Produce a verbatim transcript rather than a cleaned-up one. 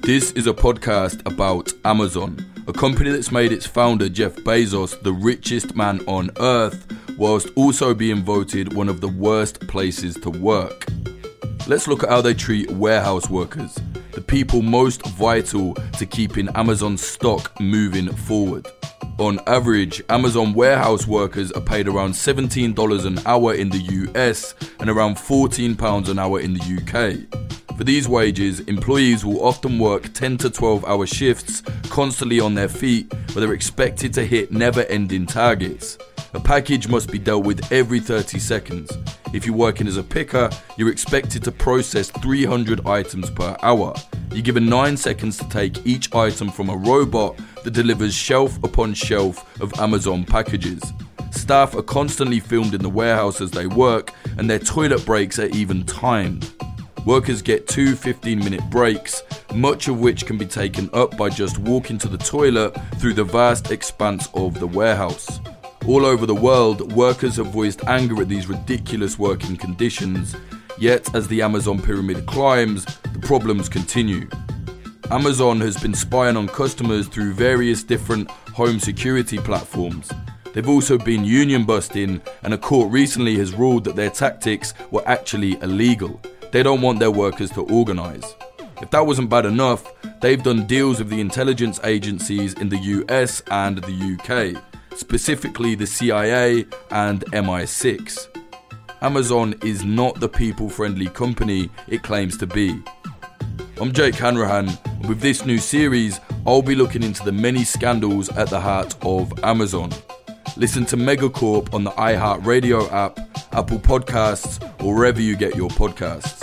This is a podcast about Amazon, a company that's made its founder Jeff Bezos the richest man on earth, whilst also being voted one of the worst places to work. Let's look at how they treat warehouse workers, the people most vital to keeping Amazon's stock moving forward. On average, Amazon warehouse workers are paid around seventeen dollars an hour in the U S and around fourteen pounds an hour in the U K. For these wages, employees will often work ten to twelve hour shifts, constantly on their feet, where they're expected to hit never-ending targets. A package must be dealt with every thirty seconds. If you're working as a picker, you're expected to process three hundred items per hour. You're given nine seconds to take each item from a robot that delivers shelf upon shelf of Amazon packages. Staff are constantly filmed in the warehouse as they work, and their toilet breaks are even timed. Workers get two fifteen-minute breaks, much of which can be taken up by just walking to the toilet through the vast expanse of the warehouse. All over the world, workers have voiced anger at these ridiculous working conditions, yet as the Amazon pyramid climbs, the problems continue. Amazon has been spying on customers through various different home security platforms. They've also been union busting, and a court recently has ruled that their tactics were actually illegal. They don't want their workers to organise. If that wasn't bad enough, they've done deals with the intelligence agencies in the U S and the U K, specifically the C I A and M I six. Amazon is not the people-friendly company it claims to be. I'm Jake Hanrahan, and with this new series, I'll be looking into the many scandals at the heart of Amazon. Listen to Megacorp on the iHeartRadio app, Apple Podcasts, or wherever you get your podcasts.